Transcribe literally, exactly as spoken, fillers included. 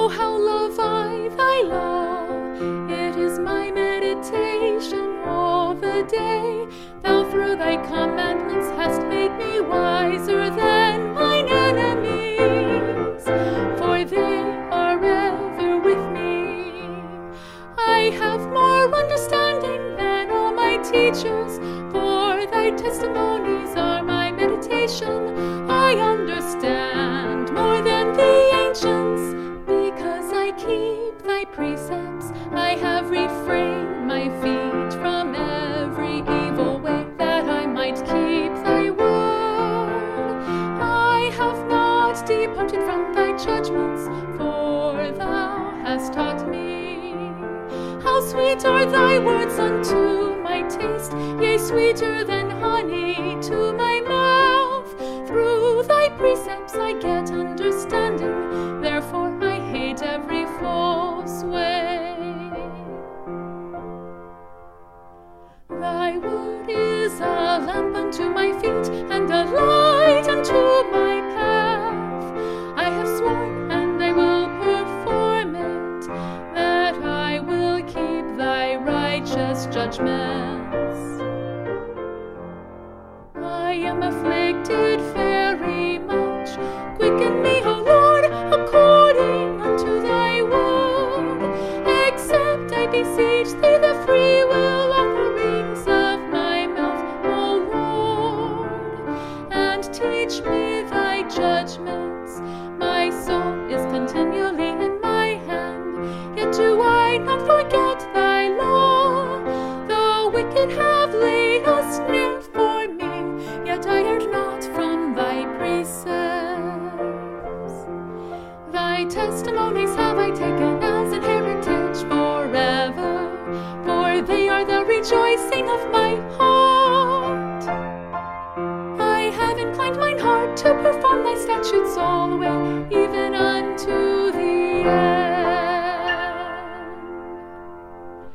Oh, how love I thy law! It is my meditation all the day. Thou through thy commandments hast made me wiser than mine enemies, for they are ever with me. I have more understanding than all my teachers, for thy testimonies are my meditation. I understand more than the ancients, because I keep thy precepts. I have refrained my feet from every evil way, that I might keep thy word. I have not departed from thy judgments, for thou hast taught me. How sweet are thy words unto my taste, yea, sweeter than honey to my mouth. Through thy precepts I get understanding, therefore I hate every false way. Thy word is a lamp unto my feet, and a light unto my path. I have sworn, and I will perform it, that I will keep thy righteous judgments. I am afflicted very much. Quicken me, O Lord, according unto thy word. Accept, I beseech thee, the free will offerings of my mouth, O Lord, and teach me thy judgments. My soul is continually in my hand, yet do I not forget thy law. The wicked have laid a snare for me, yet I erred not from thy precepts. Thy testimonies have I taken as an heritage forever, for they are the rejoicing of my heart. I have inclined mine heart to perform thy statutes always, even